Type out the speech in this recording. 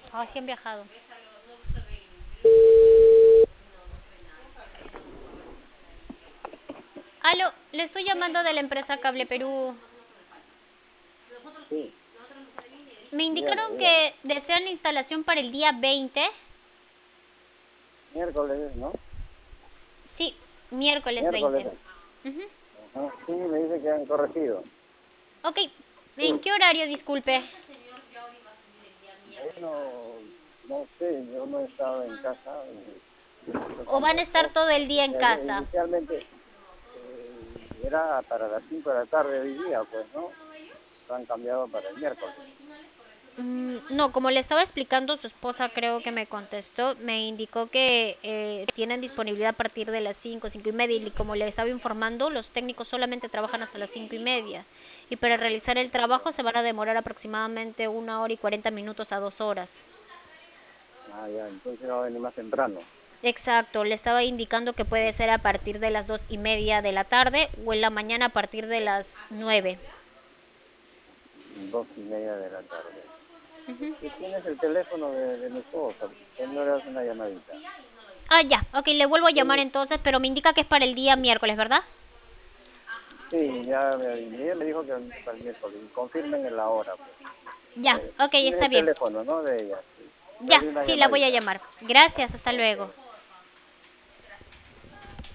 Ah, sí han viajado. Aló, le estoy llamando de la empresa Cable Perú. Sí, Me dígame, indicaron dígame. que desean la instalación para el día 20. Miércoles, ¿no? Sí, miércoles Miércoles. 20. Ujú. Ajá. Sí, me dice que han corregido. Ok, ¿en Sí. qué horario, disculpe? Bueno, no sé, yo no he estado en casa. Estoy ¿O con mi van a estar esposa. todo el día en casa? Inicialmente era para las 5 de la tarde hoy día, pues, ¿no? Lo han cambiado para el miércoles. No, como le estaba explicando, su esposa creo que me contestó, me indicó que tienen disponibilidad a partir de las 5, 5 y media, y como le estaba informando, los técnicos solamente trabajan hasta las 5 y media, y para realizar el trabajo se van a demorar aproximadamente 1 hora y 40 minutos a 2 horas. Ah, ya, entonces va a venir más temprano, Exacto, le estaba indicando que puede ser a partir de las 2:30 de la tarde o en la mañana a partir de las 9. 2:30 de la tarde. Tienes el teléfono de mi esposa, que no le das una llamadita. Ah, ya, ok, le vuelvo a llamar Sí, entonces, pero me indica que es para el día miércoles, ¿verdad? sí, ella me dijo que para el miércoles. Confirmen en la hora, pues. Ya, ok, Tienes está el bien. teléfono, ¿no? De ella. Sí. Ya, Dale una sí, la voy a llamadita. llamar. Gracias, hasta Ok. luego.